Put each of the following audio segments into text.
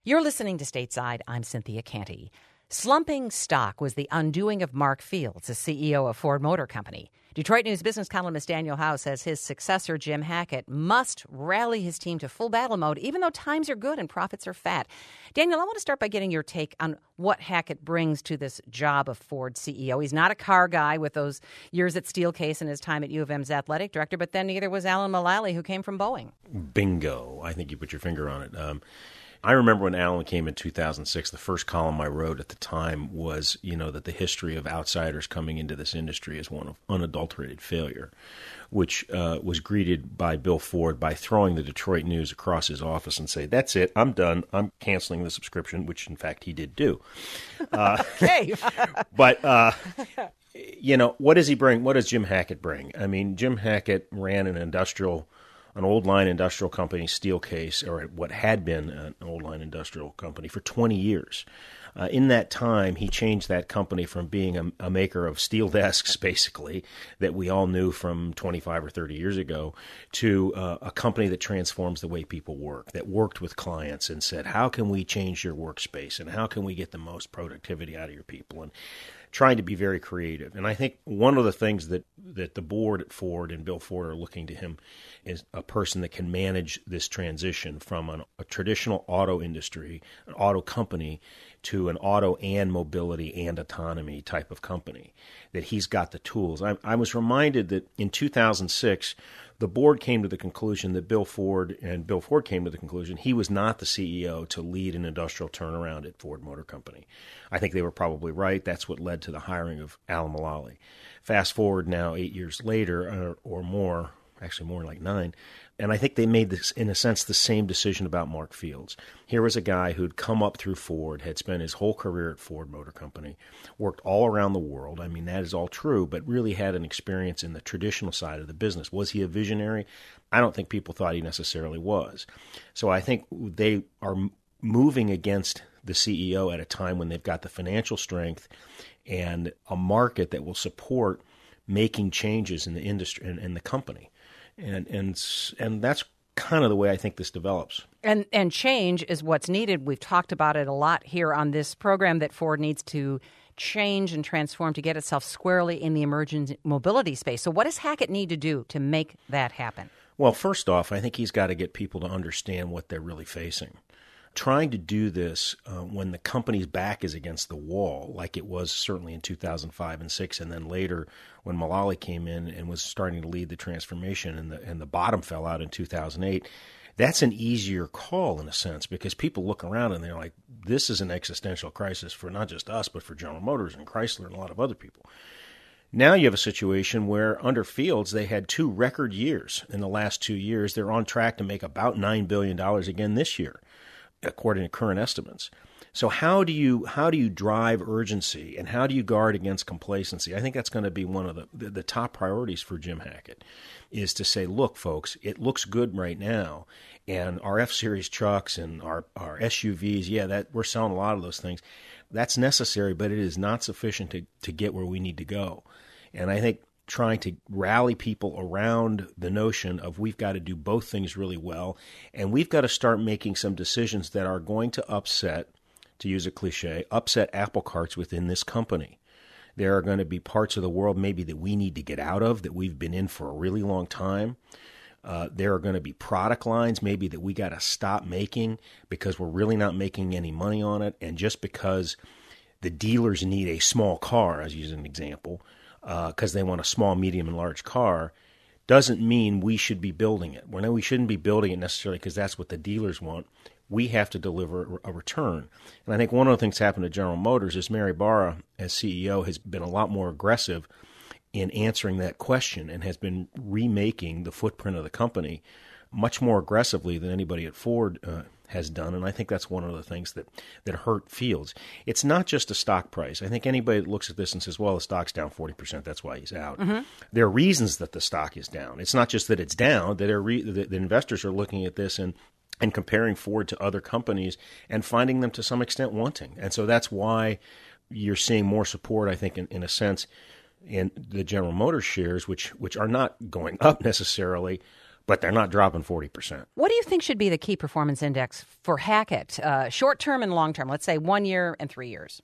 You're listening to Stateside. I'm Cynthia Canty. Slumping stock was the undoing of Mark Fields, the CEO of Ford Motor Company. Detroit News business columnist Daniel Howe says his successor, Jim Hackett, must rally his team to full battle mode, even though times are good and profits are fat. Daniel, I want to start by getting your take on what Hackett brings to this job of Ford CEO. He's not a car guy with those years at Steelcase and his time at U of M's athletic director, but then neither was Alan Mulally, who came from Boeing. Bingo. I think you put your finger on it. I remember when Alan came in 2006, the first column I wrote at the time was, that the history of outsiders coming into this industry is one of unadulterated failure, which was greeted by Bill Ford by throwing the Detroit News across his office and say, "That's it, I'm done, I'm canceling the subscription," which in fact he did do. Okay. But, what does he bring? What does Jim Hackett bring? I mean, Jim Hackett ran an old line industrial company, Steelcase, or what had been an old line industrial company, for 20 years. In that time, he changed that company from being a maker of steel desks, basically, that we all knew from 25 or 30 years ago, to a company that transforms the way people work, that worked with clients and said, how can we change your workspace and how can we get the most productivity out of your people? And trying to be very creative. And I think one of the things that the board at Ford and Bill Ford are looking to him is a person that can manage this transition from a traditional auto industry, an auto company, to an auto and mobility and autonomy type of company, that he's got the tools. I was reminded that in 2006, the board came to the conclusion that Bill Ford came to the conclusion he was not the CEO to lead an industrial turnaround at Ford Motor Company. I think they were probably right. That's what led to the hiring of Alan Mulally. Fast forward now 8 years later or more, actually more like 9, and I think they made this, in a sense, the same decision about Mark Fields. Here was a guy who'd come up through Ford, had spent his whole career at Ford Motor Company, worked all around the world. I mean, that is all true, but really had an experience in the traditional side of the business. Was he a visionary? I don't think people thought he necessarily was. So I think they are moving against the CEO at a time when they've got the financial strength and a market that will support making changes in the industry and the company. And that's kind of the way I think this develops. And change is what's needed. We've talked about it a lot here on this program, that Ford needs to change and transform to get itself squarely in the emerging mobility space. So what does Hackett need to do to make that happen? Well, first off, I think he's got to get people to understand what they're really facing. Trying to do this when the company's back is against the wall, like it was certainly in 2005 and 6, and then later when Mulally came in and was starting to lead the transformation and the bottom fell out in 2008, that's an easier call in a sense, because people look around and they're like, this is an existential crisis for not just us, but for General Motors and Chrysler and a lot of other people. Now you have a situation where under Fields, they had 2 record years in the last 2 years. They're on track to make about $9 billion again this year, according to current estimates. So how do you drive urgency, and how do you guard against complacency? I think that's going to be one of the top priorities for Jim Hackett, is to say, look, folks, it looks good right now, and our F-Series trucks and our SUVs, that we're selling a lot of those things. That's necessary, but it is not sufficient to get where we need to go. And I think trying to rally people around the notion of we've got to do both things really well, and we've got to start making some decisions that are going to upset, to use a cliche, upset apple carts within this company. There are going to be parts of the world maybe that we need to get out of, that we've been in for a really long time. There are going to be product lines maybe that we got to stop making because we're really not making any money on it, and just because the dealers need a small car, as use an example, because they want a small, medium, and large car, doesn't mean we should be building it. We shouldn't be building it necessarily because that's what the dealers want. We have to deliver a return. And I think one of the things that happened to General Motors is Mary Barra, as CEO, has been a lot more aggressive in answering that question and has been remaking the footprint of the company much more aggressively than anybody at Ford has done. And I think that's one of the things that hurt Fields. It's not just a stock price. I think anybody that looks at this and says, well, the stock's down 40%, that's why he's out. Mm-hmm. There are reasons that the stock is down. It's not just that it's down, that the investors are looking at this and comparing Ford to other companies and finding them to some extent wanting. And so that's why you're seeing more support, I think, in a sense, in the General Motors shares, which are not going up necessarily, but they're not dropping 40%. What do you think should be the key performance index for Hackett, short term and long term? Let's say 1 year and 3 years.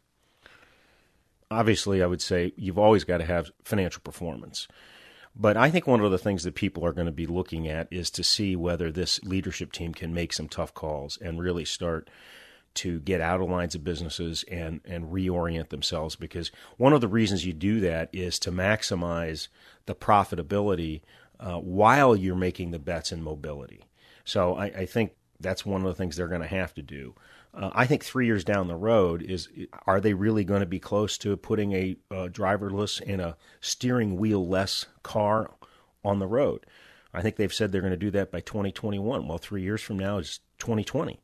Obviously, I would say you've always got to have financial performance. But I think one of the things that people are going to be looking at is to see whether this leadership team can make some tough calls and really start to get out of lines of businesses and reorient themselves. Because one of the reasons you do that is to maximize the profitability while you're making the bets in mobility. So I think that's one of the things they're going to have to do. I think 3 years down the road are they really going to be close to putting a driverless and a steering wheel-less car on the road? I think they've said they're going to do that by 2021. Well, 3 years from now is 2020.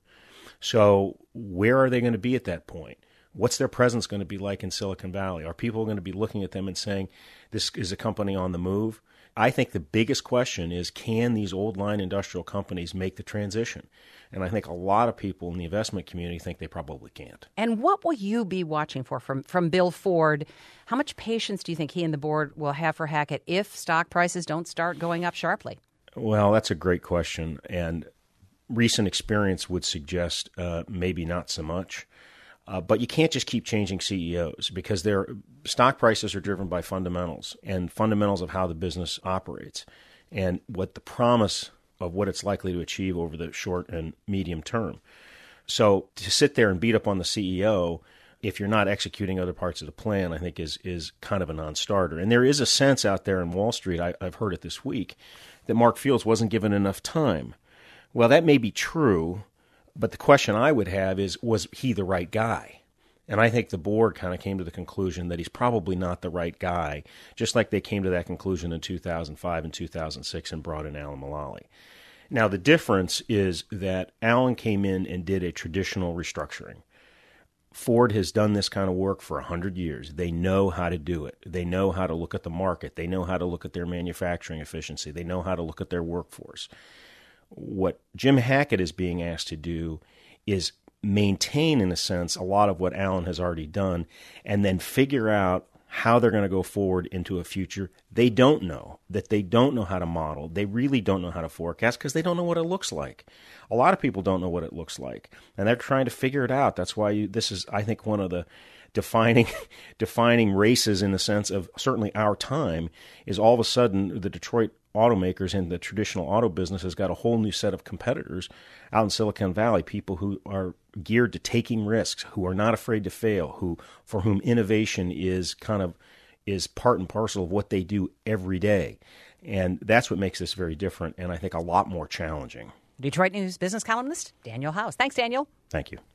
So where are they going to be at that point? What's their presence going to be like in Silicon Valley? Are people going to be looking at them and saying, this is a company on the move? I think the biggest question is, can these old line industrial companies make the transition? And I think a lot of people in the investment community think they probably can't. And what will you be watching for from Bill Ford? How much patience do you think he and the board will have for Hackett if stock prices don't start going up sharply? Well, that's a great question. And recent experience would suggest maybe not so much. But you can't just keep changing CEOs because their stock prices are driven by fundamentals and fundamentals of how the business operates and what the promise of what it's likely to achieve over the short and medium term. So to sit there and beat up on the CEO if you're not executing other parts of the plan, I think is kind of a non-starter. And there is a sense out there in Wall Street, I've heard it this week, that Mark Fields wasn't given enough time. Well, that may be true. But the question I would have is, was he the right guy? And I think the board kind of came to the conclusion that he's probably not the right guy, just like they came to that conclusion in 2005 and 2006 and brought in Alan Mulally. Now, the difference is that Alan came in and did a traditional restructuring. Ford has done this kind of work for 100 years. They know how to do it. They know how to look at the market. They know how to look at their manufacturing efficiency. They know how to look at their workforce. What Jim Hackett is being asked to do is maintain, in a sense, a lot of what Alan has already done and then figure out how they're going to go forward into a future they don't know, that they don't know how to model. They really don't know how to forecast because they don't know what it looks like. A lot of people don't know what it looks like, and they're trying to figure it out. That's why this is, I think, one of the defining races in the sense of certainly our time is all of a sudden the Detroit automakers in the traditional auto business has got a whole new set of competitors out in Silicon Valley, people who are geared to taking risks, who are not afraid to fail, for whom innovation is part and parcel of what they do every day. And that's what makes this very different and I think a lot more challenging. Detroit News business columnist Daniel House. Thanks, Daniel. Thank you.